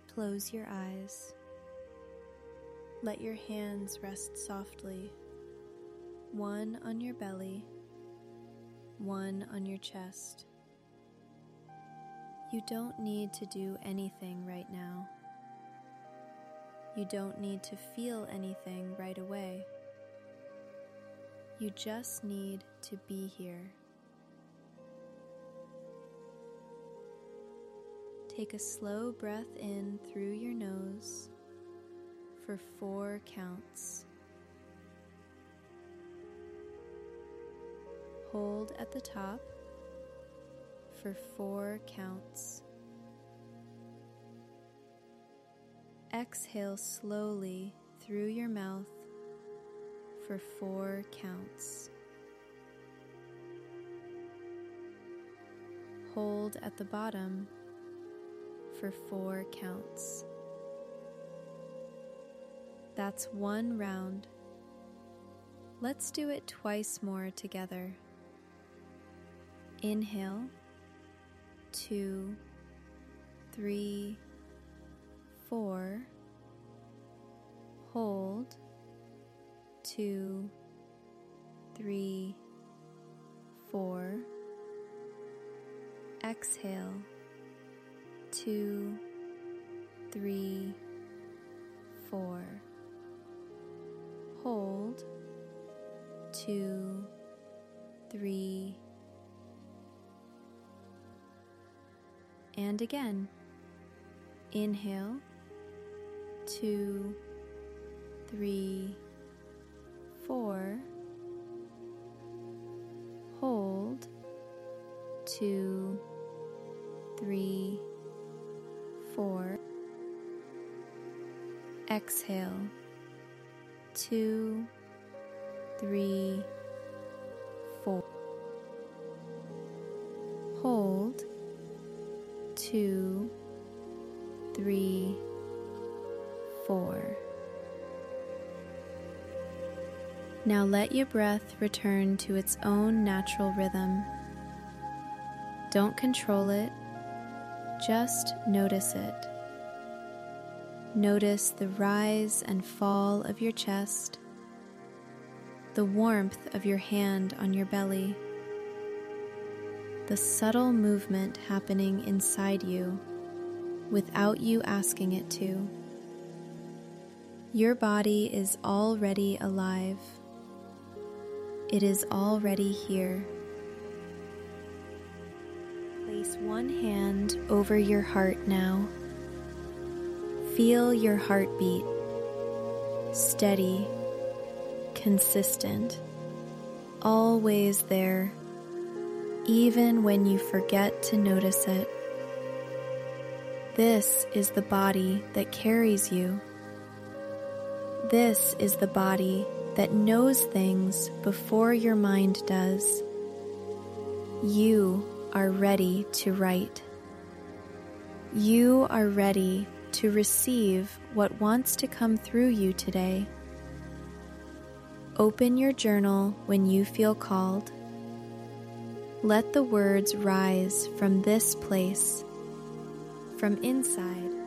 Close your eyes. Let your hands rest softly, one on your belly, one on your chest. You don't need to do anything right now. You don't need to feel anything right away. You just need to be here. Take a slow breath in through your nose for 4 counts. Hold at the top for 4 counts. Exhale slowly through your mouth for 4 counts. Hold at the bottom for 4 counts. That's 1 round. Let's do it twice more together. Inhale, 2, 3, 4. Hold, 2, 3, 4. Exhale, 2, 3, 4. Hold, 2, 3, and again. Inhale, 2, 3, 4. Hold, 2, 3, 4. Exhale, 2, 3, 4. Hold, 2, 3, 4. Now let your breath return to its own natural rhythm. Don't control it, just notice it. Notice the rise and fall of your chest, the warmth of your hand on your belly, the subtle movement happening inside you without you asking it to. Your body is already alive. It is already here. Place one hand over your heart now. Feel your heartbeat, steady, consistent, always there, even when you forget to notice it. This is the body that carries you. This is the body that knows things before your mind does. You are ready to write. You are ready to receive what wants to come through you today. Open your journal when you feel called. Let the words rise from this place, from inside.